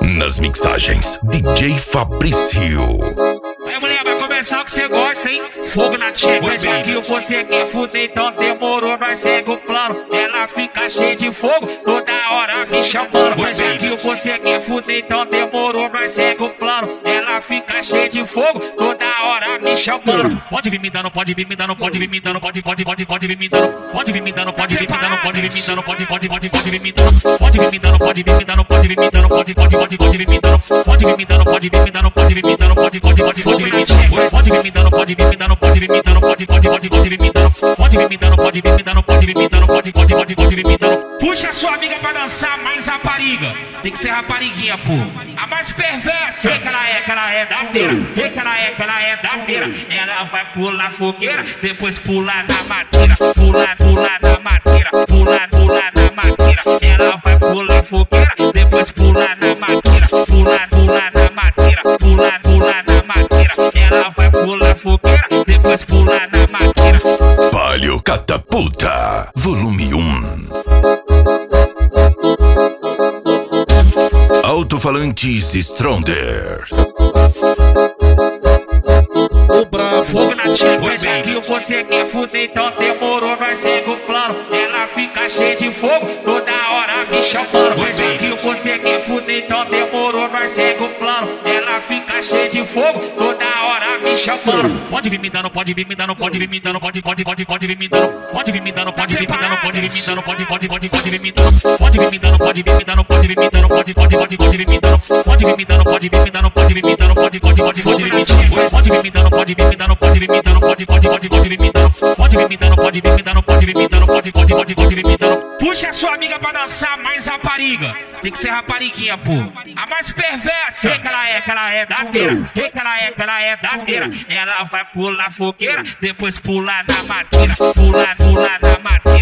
Nas mixagens, DJ Fabrício. Aí, mulher, vai começar o que você gosta, hein? Fogo na tcheca, já que você quer fuder, então demorou, nós segue o plano. Ela fica cheia de fogo, toda hora me chamando. Já que você quer fuder, então demorou, nós segue o plano. Ela fica cheia de fogo, toda hora me chamando. Pode vir me dando, pode vir me dando, pode vir me dando, pode vir me dando. Pode vir me dando, pode vir me dando, pode vir me dando, pode vir me dando. Pode vir me dando, pode vir me dando, pode vir me dando, pode vir me dando. Pode vir me dando, pode vir me dando, pode vir me dando, pode vir me dando. Pode vir me dando, pode vir me dando, pode vir me dando, pode vir me dando. Pode vir me dando, pode vir me dando, pode vir me dando, pode vir me dando. Puxa sua amiga pra dançar mais rapariga. Tem que ser rapariguinha, pô. A mais perversa. Que ela é dateira. Que ela é dateira. Ela vai pular fogueira, depois pular na madeira. Pular na madeira. Pular na madeira. Ela vai pular fogueira, depois pular na madeira. Pular na madeira. Pular na madeira. Ela vai pular fogueira, depois pular na madeira. Palio Catapulta, volume 1. Alto-falantes Stronger. O bravo, fogo na tcheca, já que você quer fuder, então demorou, nós segue o plano. Ela fica cheia de fogo, toda hora me chamando. Já que você quer fuder, então demorou, nós segue o plano. Ela fica cheia de fogo, toda hora me chamando. Pode vir me dando, pode vir me dando, pode vir me dando, pode vir me dando. Pode vir me dando, pode vir me dando, pode vir me dando, pode vir me dando. Pode vir me dando, pode vir me dando, pode vir me dando, pode vir me dando. Pode vir me dando, pode vir me dando, pode vir me dando, pode vir me dando. Pode vir me dando, pode vir me dando, pode vir me dando, pode vir me dando. Pode vir me dando, pode vir me dando, pode vir me dando, pode vir me dando. Puxa sua amiga pra dançar mais rapariga. Tem que ser rapariguinha, pô. A mais perversa. Que ela é dateira. Que ela é dateira. Ela vai pular fogueira, depois pular na madeira. Pular na madeira.